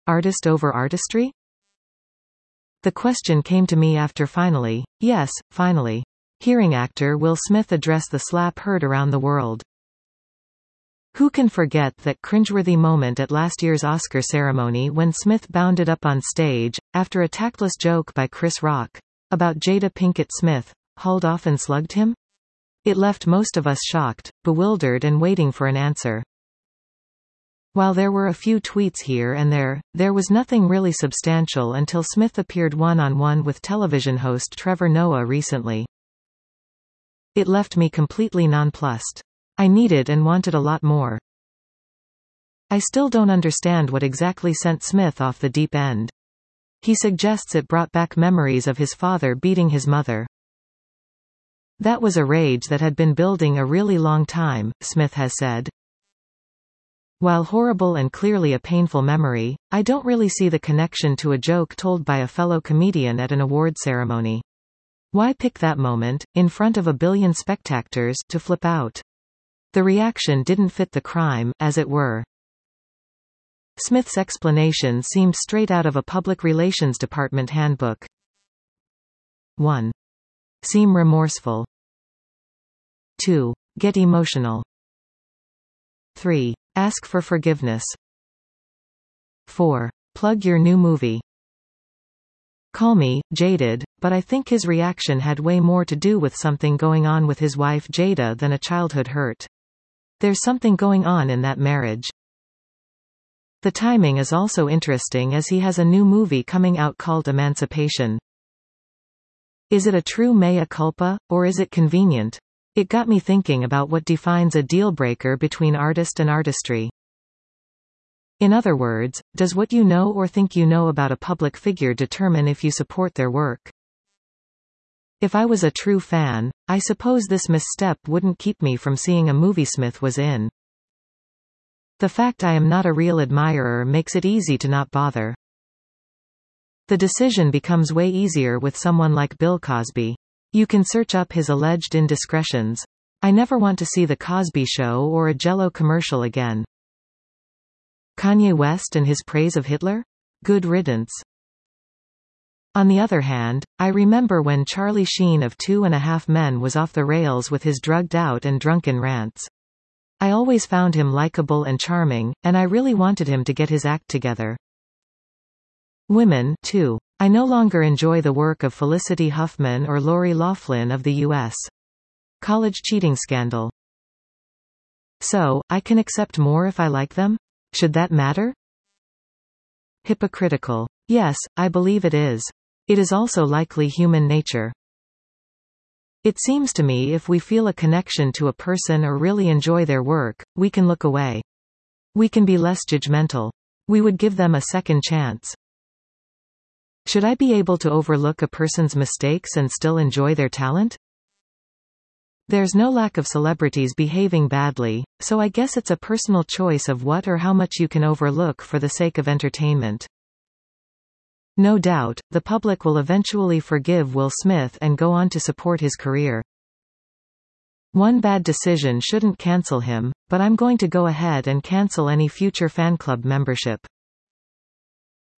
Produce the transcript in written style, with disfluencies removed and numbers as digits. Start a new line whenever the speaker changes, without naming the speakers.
Artist over artistry? The question came to me after finally, hearing actor Will Smith address the slap heard around the world. Who can forget that cringeworthy moment at last year's Oscar ceremony when Smith bounded up on stage, after a tactless joke by Chris Rock about Jada Pinkett Smith, hauled off and slugged him? It left most of us shocked, bewildered and waiting for an answer. While there were a few tweets here and there was nothing really substantial until Smith appeared one-on-one with television host Trevor Noah recently. It left me completely nonplussed. I needed and wanted a lot more. I still don't understand what exactly sent Smith off the deep end. He suggests it brought back memories of his father beating his mother. That was a rage that had been building a really long time, Smith has said. While horrible and clearly a painful memory, I don't really see the connection to a joke told by a fellow comedian at an award ceremony. Why pick that moment, in front of a billion spectators, to flip out? The reaction didn't fit the crime, as it were. Smith's explanation seemed straight out of a public relations department handbook. 1. Seem remorseful. 2. Get emotional. 3. Ask for forgiveness. 4. Plug your new movie. Call me jaded, but I think his reaction had way more to do with something going on with his wife Jada than a childhood hurt. There's something going on in that marriage. The timing is also interesting as he has a new movie coming out called Emancipation. Is it a true mea culpa, or is it convenient? It got me thinking about what defines a deal-breaker between artist and artistry. In other words, does what you know or think you know about a public figure determine if you support their work? If I was a true fan, I suppose this misstep wouldn't keep me from seeing a movie Smith was in. The fact I am not a real admirer makes it easy to not bother. The decision becomes way easier with someone like Bill Cosby. You can search up his alleged indiscretions. I never want to see The Cosby Show or a Jell-O commercial again. Kanye West and his praise of Hitler? Good riddance. On the other hand, I remember when Charlie Sheen of 2.5 Men was off the rails with his drugged out and drunken rants. I always found him likable and charming, and I really wanted him to get his act together. Women, too. I no longer enjoy the work of Felicity Huffman or Lori Loughlin of the U.S. college cheating scandal. So, I can accept more if I like them? Should that matter? Hypocritical. Yes, I believe it is. It is also likely human nature. It seems to me if we feel a connection to a person or really enjoy their work, we can look away. We can be less judgmental. We would give them a second chance. Should I be able to overlook a person's mistakes and still enjoy their talent? There's no lack of celebrities behaving badly, so I guess it's a personal choice of what or how much you can overlook for the sake of entertainment. No doubt, the public will eventually forgive Will Smith and go on to support his career. One bad decision shouldn't cancel him, but I'm going to go ahead and cancel any future fan club membership.